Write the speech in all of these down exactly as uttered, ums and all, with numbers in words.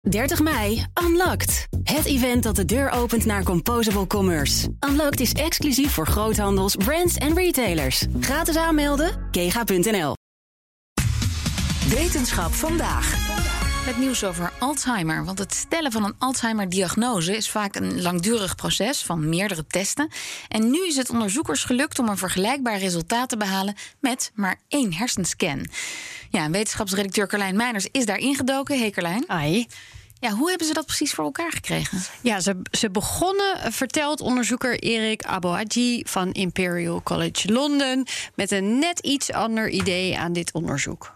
dertig mei, Unlocked. Het event dat de deur opent naar Composable Commerce. Unlocked is exclusief voor groothandels, brands en retailers. Gratis aanmelden, kega punt n l. Wetenschap vandaag. Met nieuws over Alzheimer. Want het stellen van een Alzheimer-diagnose is vaak een langdurig proces van meerdere testen. En nu is het onderzoekers gelukt om een vergelijkbaar resultaat te behalen met maar één hersenscan. Ja, en wetenschapsredacteur Carlijn Meiners is daar ingedoken. Hey Carlijn. Hi. Ja, hoe hebben ze dat precies voor elkaar gekregen? Ja, ze, ze begonnen, vertelt onderzoeker Erik Aboagye van Imperial College London, met een net iets ander idee aan dit onderzoek.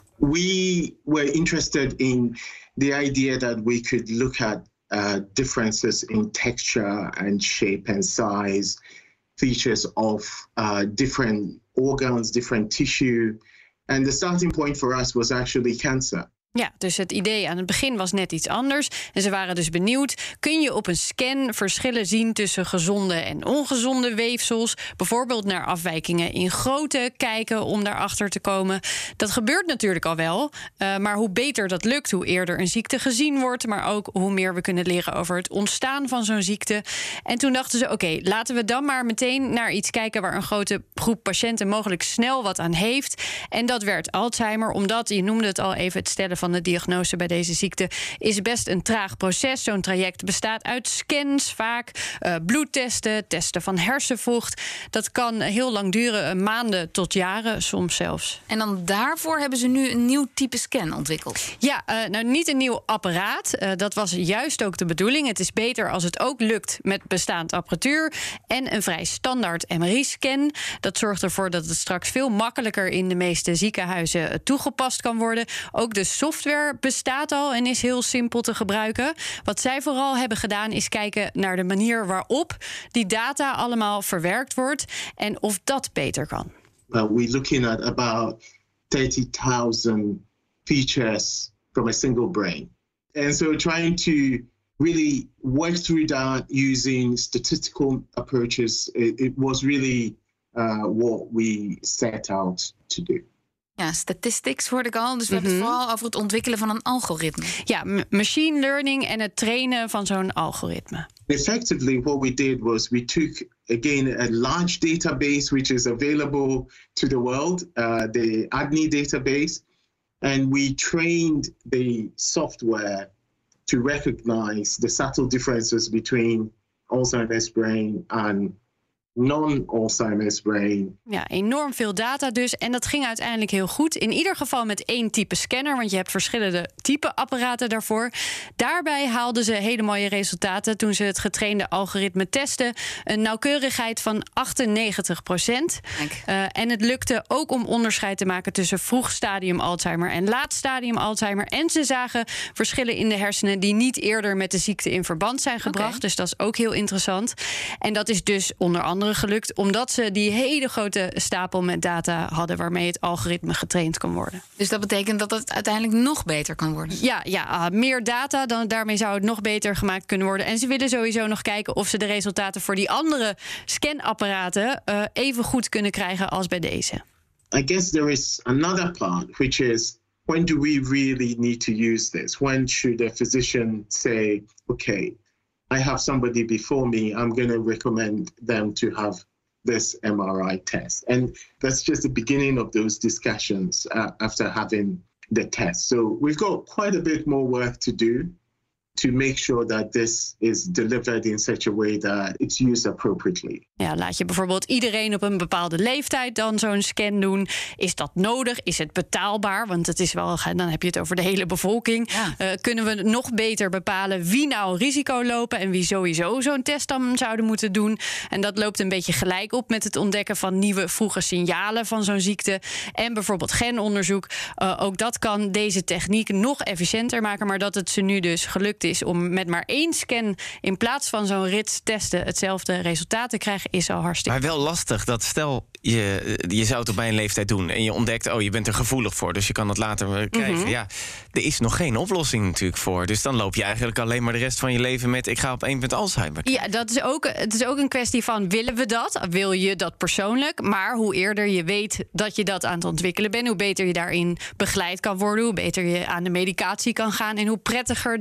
We were interested in the idea that we could look at uh, differences in texture and shape and size, features of uh, different organs, different tissue. And the starting point for us was actually cancer. Ja, dus het idee aan het begin was net iets anders. En ze waren dus benieuwd, kun je op een scan verschillen zien tussen gezonde en ongezonde weefsels? Bijvoorbeeld naar afwijkingen in grootte kijken om daarachter te komen. Dat gebeurt natuurlijk al wel, uh, maar hoe beter dat lukt, hoe eerder een ziekte gezien wordt, maar ook hoe meer we kunnen leren over het ontstaan van zo'n ziekte. En toen dachten ze, oké, okay, laten we dan maar meteen naar iets kijken waar een grote groep patiënten mogelijk snel wat aan heeft. En dat werd Alzheimer, omdat, je noemde het al even, het stellen van de diagnose bij deze ziekte is best een traag proces. Zo'n traject bestaat uit scans, vaak uh, bloedtesten, testen van hersenvocht. Dat kan heel lang duren, maanden tot jaren, soms zelfs. En dan daarvoor hebben ze nu een nieuw type scan ontwikkeld. Ja, uh, nou niet een nieuw apparaat. Uh, dat was juist ook de bedoeling. Het is beter als het ook lukt met bestaand apparatuur en een vrij standaard M R I-scan. Dat zorgt ervoor dat het straks veel makkelijker in de meeste ziekenhuizen toegepast kan worden. Ook de software bestaat al en is heel simpel te gebruiken. Wat zij vooral hebben gedaan is kijken naar de manier waarop die data allemaal verwerkt wordt en of dat beter kan. Uh, we're looking at about thirty thousand features from a single brain. And so trying to really work through that using statistical approaches, it, it was really uh, what we set out to do. Ja, statistics hoorde ik al. Dus we mm-hmm. hebben het vooral over het ontwikkelen van een algoritme. Ja, m- machine learning en het trainen van zo'n algoritme. Effectively, what we did was we took, again, a large database which is available to the world, uh, the A D N I database, and we trained the software to recognize the subtle differences between Alzheimer's brain and non-Alzheimer's brain. Ja, enorm veel data dus. En dat ging uiteindelijk heel goed. In ieder geval met één type scanner, want je hebt verschillende type apparaten daarvoor. Daarbij haalden ze hele mooie resultaten toen ze het getrainde algoritme testen. Een nauwkeurigheid van achtennegentig procent. Uh, en het lukte ook om onderscheid te maken tussen vroeg stadium Alzheimer en laat stadium Alzheimer. En ze zagen verschillen in de hersenen die niet eerder met de ziekte in verband zijn gebracht. Okay. Dus dat is ook heel interessant. En dat is dus onder andere gelukt omdat ze die hele grote stapel met data hadden waarmee het algoritme getraind kan worden. Dus dat betekent dat het uiteindelijk nog beter kan worden? Ja, ja uh, meer data, dan, daarmee zou het nog beter gemaakt kunnen worden. En ze willen sowieso nog kijken of ze de resultaten voor die andere scanapparaten uh, even goed kunnen krijgen als bij deze. I guess there is another part, which is when do we really need to use this? When should a physician say, okay, I have somebody before me, I'm going to recommend them to have this M R I test. And that's just the beginning of those discussions uh, after having the test. So we've got quite a bit more work to do to make sure that this is delivered in such a way that it's used appropriately. Ja, laat je bijvoorbeeld iedereen op een bepaalde leeftijd dan zo'n scan doen. Is dat nodig? Is het betaalbaar? Want het is wel, dan heb je het over de hele bevolking. Ja. Uh, kunnen we nog beter bepalen wie nou risico lopen en wie sowieso zo'n test dan zouden moeten doen? En dat loopt een beetje gelijk op met het ontdekken van nieuwe vroege signalen van zo'n ziekte. En bijvoorbeeld genonderzoek. Uh, ook dat kan deze techniek nog efficiënter maken, maar dat het ze nu dus gelukt is om met maar één scan in plaats van zo'n rits testen hetzelfde resultaat te krijgen, is al hartstikke. Maar wel lastig dat stel je, je zou het op mijn leeftijd doen en je ontdekt, oh, je bent er gevoelig voor, dus je kan het later krijgen. Mm-hmm. Ja, er is nog geen oplossing natuurlijk voor. Dus dan loop je eigenlijk alleen maar de rest van je leven met, ik ga op één punt Alzheimer. Ja, dat is ook, het is ook een kwestie van, willen we dat? Wil je dat persoonlijk? Maar hoe eerder je weet dat je dat aan het ontwikkelen bent, hoe beter je daarin begeleid kan worden, hoe beter je aan de medicatie kan gaan en hoe prettiger dan waarschijnlijk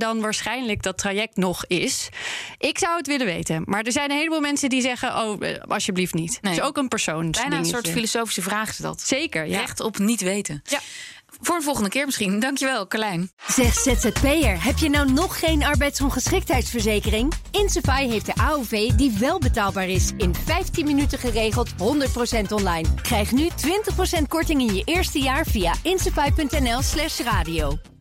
waarschijnlijk dat traject nog is. Ik zou het willen weten. Maar er zijn een heleboel mensen die zeggen, oh, alsjeblieft niet. Nee. Het is ook een persoon. Bijna een soort filosofische vraag is dat. Zeker, ja. Recht op niet weten. Ja. Voor een volgende keer misschien. Dankjewel, Carlijn. Zeg Z Z P'er, heb je nou nog geen arbeidsongeschiktheidsverzekering? Insafai heeft de A O V die wel betaalbaar is. In vijftien minuten geregeld, honderd procent online. Krijg nu twintig procent korting in je eerste jaar via insafai punt n l slash radio.